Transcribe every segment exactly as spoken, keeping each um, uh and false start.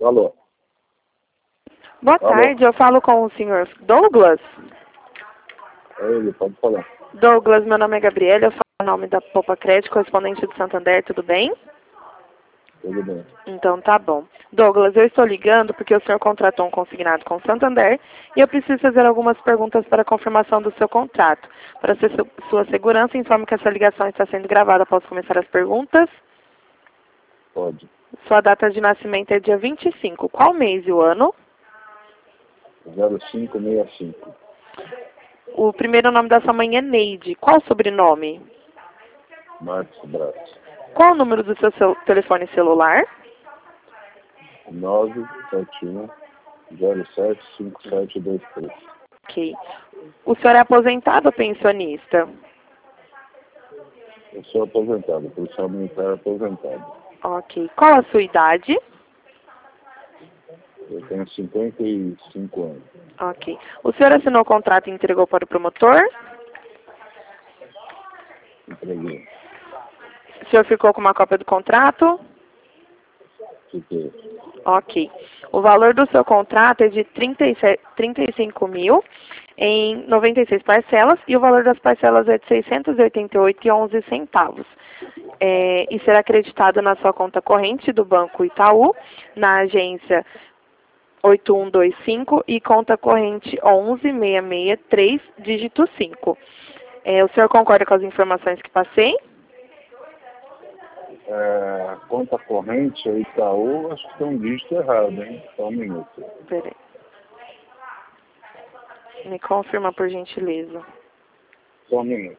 Alô? Boa Alô? tarde, eu falo com o senhor Douglas. É ele, pode falar. Douglas, meu nome é Gabriela, eu falo em nome da Poupa Crédito, correspondente do Santander, tudo bem? Tudo bem. Então tá bom. Douglas, eu estou ligando porque o senhor contratou um consignado com o Santander e eu preciso fazer algumas perguntas para a confirmação do seu contrato. Para ser su- sua segurança, informo que essa ligação está sendo gravada. Posso começar as perguntas? Pode. Sua data de nascimento é dia vinte e cinco. Qual mês e o ano? zero cinco seis cinco. O primeiro nome da sua mãe é Neide. Qual o sobrenome? Marcos Braz. Qual o número do seu cel- telefone celular? nove sete um zero sete cinco sete dois três. Ok. O senhor é aposentado ou pensionista? Eu sou aposentado, policial militar aposentado. Ok. Qual a sua idade? Eu tenho cinquenta e cinco anos. Ok. O senhor assinou o contrato e entregou para o promotor? Entreguei. O senhor ficou com uma cópia do contrato? Fiquei. Ok. O valor do seu contrato é de trinta e sete, trinta e cinco mil em noventa e seis parcelas e o valor das parcelas é de seiscentos e oitenta e oito reais e onze centavos. É, e será acreditado na sua conta corrente do Banco Itaú, na agência oito um dois cinco e conta corrente onze seis seis três, dígito cinco. É, o senhor concorda com as informações que passei? É, conta corrente, aí Itaú, acho que tem um dígito errado, hein? Só um minuto. Peraí. Me confirma, por gentileza. Só um minuto.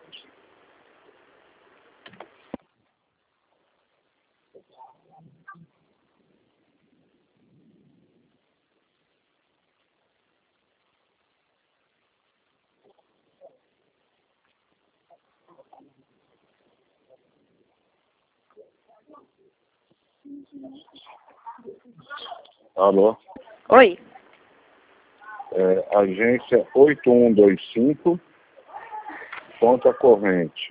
Alô? Oi. É, agência oito um dois cinco, conta corrente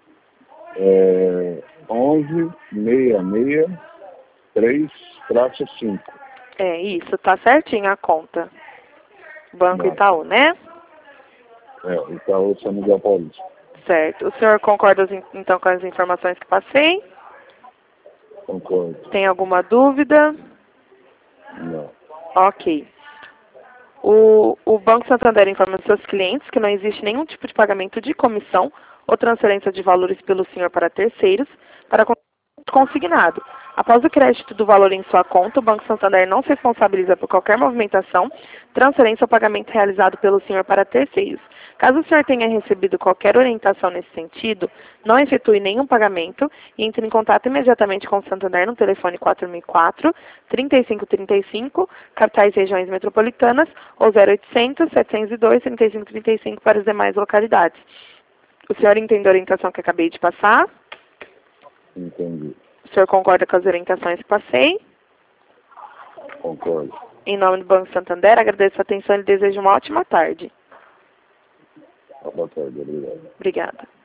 é, onze seis seis três traço cinco. É isso, tá certinho a conta. Banco Não. Itaú, né? É, Itaú São Miguel Paulista. Certo. O senhor concorda as in- então com as informações que passei? Concordo. Tem alguma dúvida? Não. Ok. O, o Banco Santander informa os seus clientes que não existe nenhum tipo de pagamento de comissão ou transferência de valores pelo senhor para terceiros para con- consignado. Após o crédito do valor em sua conta, o Banco Santander não se responsabiliza por qualquer movimentação, transferência ou pagamento realizado pelo senhor para terceiros. Caso o senhor tenha recebido qualquer orientação nesse sentido, não efetue nenhum pagamento e entre em contato imediatamente com o Santander no telefone quatro mil e quatro, trinta e cinco trinta e cinco, capitais e regiões metropolitanas, ou zero oitocentos, setecentos e dois, trinta e cinco trinta e cinco para as demais localidades. O senhor entendeu a orientação que acabei de passar? Entendi. O senhor concorda com as orientações que passei? Concordo. Em nome do Banco Santander, agradeço a atenção e desejo uma ótima tarde. Boa tarde, obrigado. Obrigada.